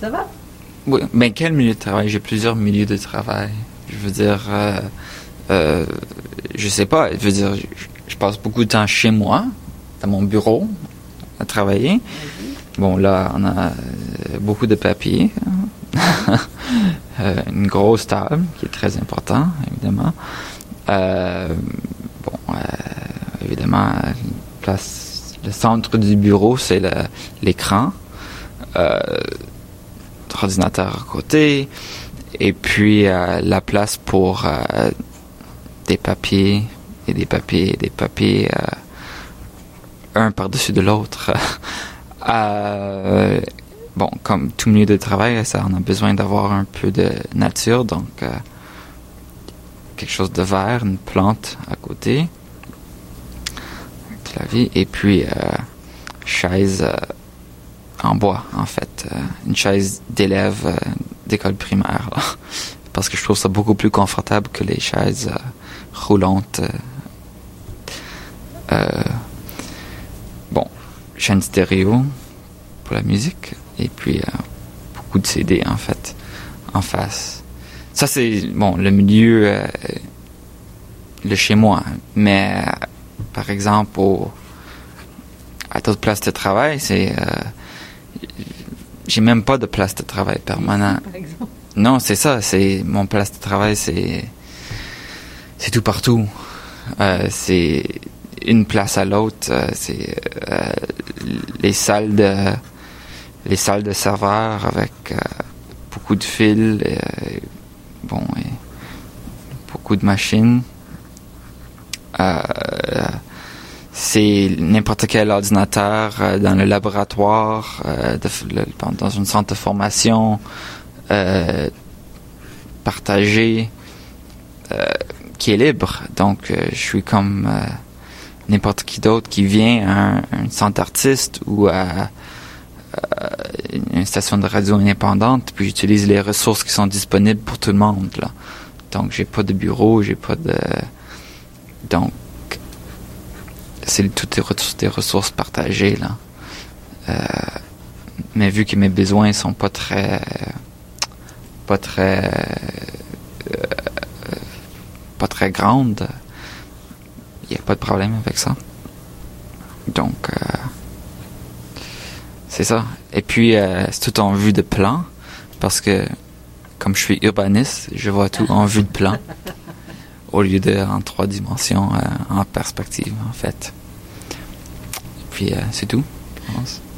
Ça va? Oui, mais quel milieu de travail? J'ai plusieurs milieux de travail. Je veux dire, je sais pas, je veux dire, je passe beaucoup de temps chez moi, dans mon bureau, à travailler. Bon, là, on a beaucoup de papier. Une grosse table, qui est très important, évidemment. Évidemment, le centre du bureau, c'est l'écran. L'ordinateur à côté. Et puis, la place pour des papiers, et des papiers, et des papiers, un par-dessus de l'autre. Bon, comme tout milieu de travail, ça, on a besoin d'avoir un peu de nature, donc quelque chose de vert, une plante à côté, clavier, et puis chaise en bois, en fait, une chaise d'élève d'école primaire, là. Parce que je trouve ça beaucoup plus confortable que les chaises roulantes. Bon, chaîne stéréo pour la musique. Et puis, beaucoup de CD, en fait, en face. Ça, c'est, bon, le milieu, le chez moi. Mais, par exemple, à d'autres places de travail, c'est... j'ai même pas de place de travail permanent. Par exemple. Non, c'est ça. C'est mon place de travail, c'est tout partout. C'est une place à l'autre. C'est les salles de serveurs avec beaucoup de fils, et beaucoup de machines. C'est n'importe quel ordinateur dans le laboratoire, dans une centre de formation, partagé, qui est libre. Donc, je suis comme n'importe qui d'autre qui vient à un centre d'artiste ou à une station de radio indépendante, puis j'utilise les ressources qui sont disponibles pour tout le monde, là. Donc, j'ai pas de bureau, j'ai pas de... Donc, c'est toutes des ressources partagées, là. Mais vu que mes besoins sont pas très grandes, il n'y a pas de problème avec ça. Donc, c'est ça. Et puis, c'est tout en vue de plan, parce que, comme je suis urbaniste, je vois tout en vue de plan, au lieu de en 3 dimensions, en perspective, en fait. Et puis, c'est tout, je pense.